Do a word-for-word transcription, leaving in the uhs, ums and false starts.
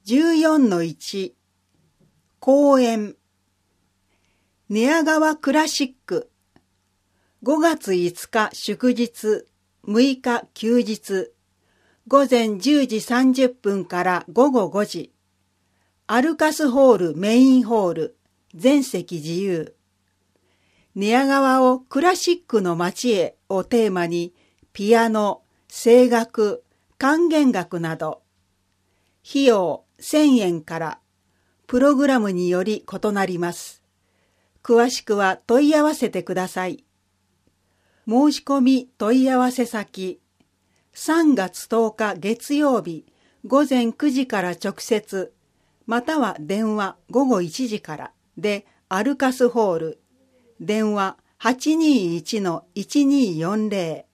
じゅうよんのいち 公演寝屋川クラシックごがついつか祝日むいか休日ごぜんじゅうじさんじゅっぷんからごごごじアルカスホールメインホール全席自由寝屋川をクラシックの街へをテーマにピアノ、声楽、管弦楽など費用せんえんからプログラムにより異なります。詳しくは問い合わせてください。申し込み問い合わせ先さんがつとおか月曜日ごぜんくじから直接または電話ごごいちじからでアルカスホール電話 はちにーいちのいちにーよんぜろ